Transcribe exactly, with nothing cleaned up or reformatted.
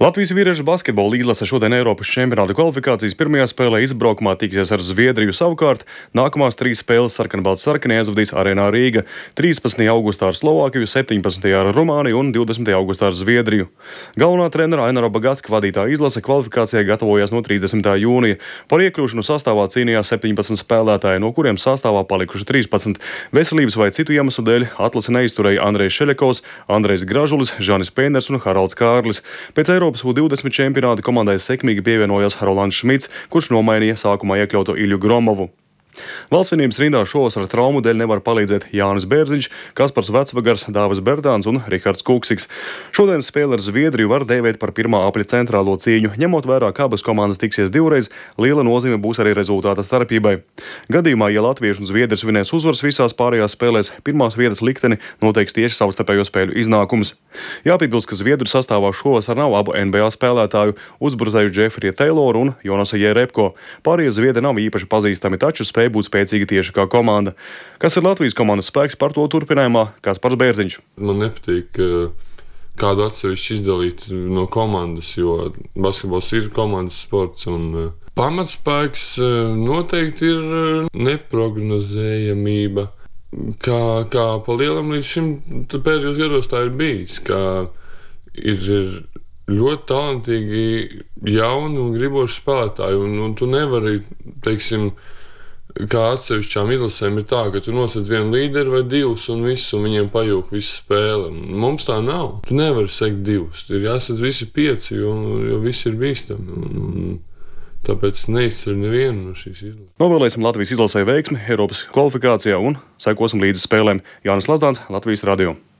Latvijas vīriešu basketbola izlase šodien Eiropas čempionāta kvalifikācijas pirmajā spēlē izbraukumā tiksies ar Zviedriju. Savukārt nākamās trīs spēles sarkanbalti-sarkanie aizvadīs Arēnā Rīga trīspadsmitajā augustā ar Slovākiju, septiņpadsmitajā ar Rumāniju un divdesmitajā augustā ar Zviedriju. Galvenā trenera Ainara Bagatska vadītā izlase kvalifikācijai gatavojās no trīsdesmitā jūnija. Par iekļūšanu sastāvā cīnījās septiņpadsmit spēlētāji, no kuriem sastāvā palikuši trīspadsmit. Veselības vai citu iemeslu dēļ atlasi neizturēja Andrejs Šeļakovs, Andrejs Gražulis, Žanis Pēners un Haralds Kārlis. Pēc Eiropas U divdesmit čempionāta komandai sekmīgi pievienojās Rolands Šmits, kurš nomainīja sākumā iekļauto Ilju Gromovu. Valsts vienības rindā šovasar traumu dēļ nevar palīdzēt Jānis Bērziņš, Kaspars Vecvagars, Dāvis Berdāns un Rihards Kuksiks. Šodienas spēle ar Zviedriju var dēvēt par pirmā apļa centrālo cīņu. Ņemot vērā, ka abas komandas tiksies divreiz, liela nozīme būs arī rezultāta starpībai. Gadījumā, ja latvieši un zviedrs vinēs uzvaras visās pārējās spēlēs, pirmās vietas likteni noteiks tieši savstarpējo spēļu iznākums. Jāpiebilst, ka Zviedru sastāvā šovasar nav abu N B A spēlētāju - uzbrucēju Džefrija Teiloru un Jonasa Jērebko. Pārējie zviedri nav īpaši pazīstami, taču spēj būt spēcīga tieši kā komanda. Kas ir Latvijas komandas spēks, par to turpinājumā Kaspars Bērziņš. Man nepatīk kādu atsevišķu izdalīt no komandas, jo basketbols ir komandas sports un pamatspēks noteikti ir neprognozējamība. Kā, kā pa lielam līdz šim pēdējos gados tā ir bijis, ka ir, ir ļoti talantīgi jauni un griboši spēlētāji, un, un tu nevari, teiksim, kā atsevišķām izlasēm ir tā, ka tu nosec vienu līderi vai divus un visu, un viņiem pajūg visu spēli. Mums tā nav. Tu nevari sekt divus. Ir jāsec visi pieci, jo, jo visi ir bīstami. Un, un, tāpēc neizceļ nevienu no šīs izlases. Novēlēsim Latvijas izlasē veiksmi Eiropas kvalifikācijā un sekosim līdzi spēlēm. Jānis Lazdāns, Latvijas radio.